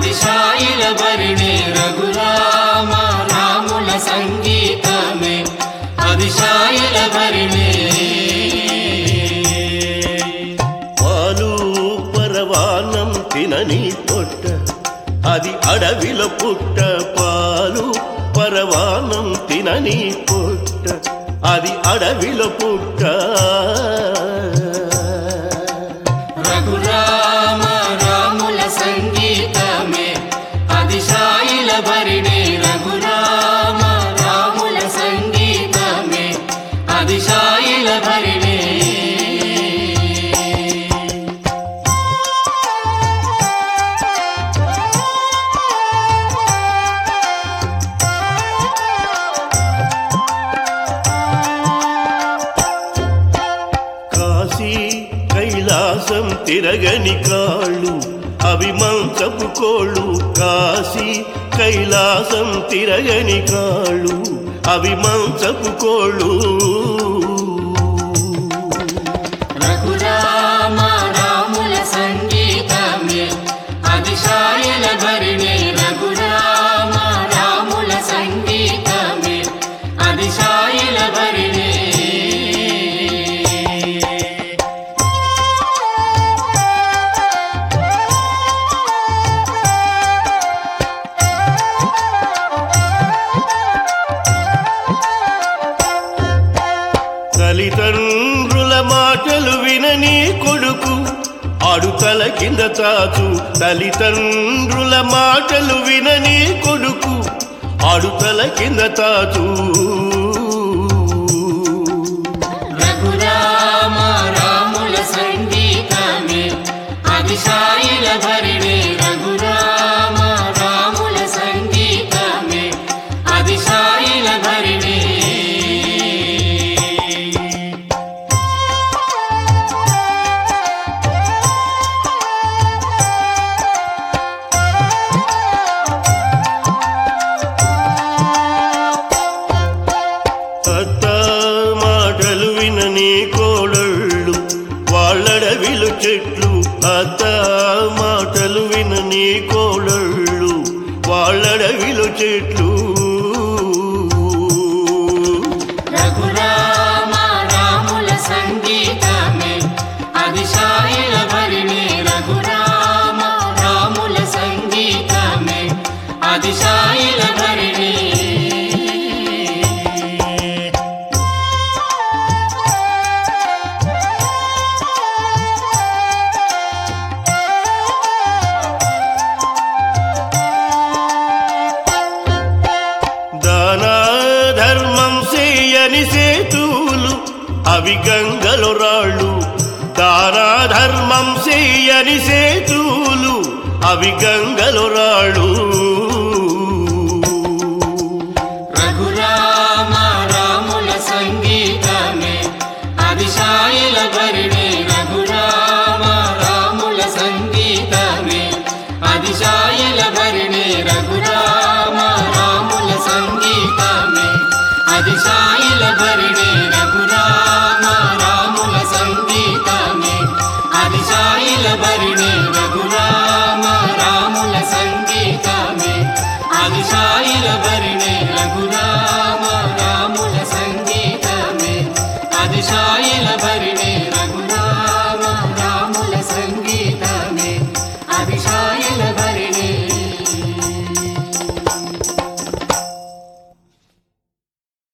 అతిశాయిల భరిణి రఘురామ రాముల సంగీతమే అతిశాయిల భరిణి పాలు పరవానం తినని పొట్ట అది అడవిలో పుట్ట పాలు పరవానం తినని పొట్ట అది అడవిలో పుట్ట రఘురామ రాముల సంగీతమే అతిశాయిల భరిణి రఘురామ రాముల సంగీతమే అతిశాయిల భరిణి కైలాసం తిరగని కాళ్ళు అవి మంచపు కోళ్ళు కాశీ కైలాసం తిరగని కాళ్ళు అవి మంచపు కోళ్ళు రఘురామ రాముల సంగీతమే అతిశాయిల భరిణి రఘురామ రాముల సంగీతమే అతిశాయిల భరిణి తల్లిదండ్రుల మాటలు వినని కొడుకు ఆడుతల కింద తాచు తల్లిదండ్రుల మాటలు వినని కొడుకు ఆడుతల కింద తాచు రఘురామ రాముల సంగీతమే అతిశాయిల భరిణి రఘురామ రాముల సంగీతమే అతిశాయిల భరిణి అత్త మాటలు వినని కోడళ్ళు వాళ్ళడవిలు చెట్లు అత్త మాటలు వినని కోడళ్ళు వాళ్ళడవిలు చెట్లు రఘురామ రాముల సంగీతమే అతిశాయిల భరిణి రఘురామ రాముల సంగీతమే అతిశాయిల భరిణి దానా ధర్మం చేయని సేతులు అవి గంగలో రాళ్ళు దానా ధర్మం చేయని సేతులు అవి గంగలో రాళ్ళు రఘురామ రాముల సంగీతమే అతిశాయిల భరిణి రఘురామ రాముల సంగీతమే అతిశాయిల భరిణి రఘురామ రాముల సంగీతమే అతిశాయిల భరిణి రఘురామ రాముల సంగీతమే అతిశాయిల భరిణి రఘురామ రాముల సంగీతమే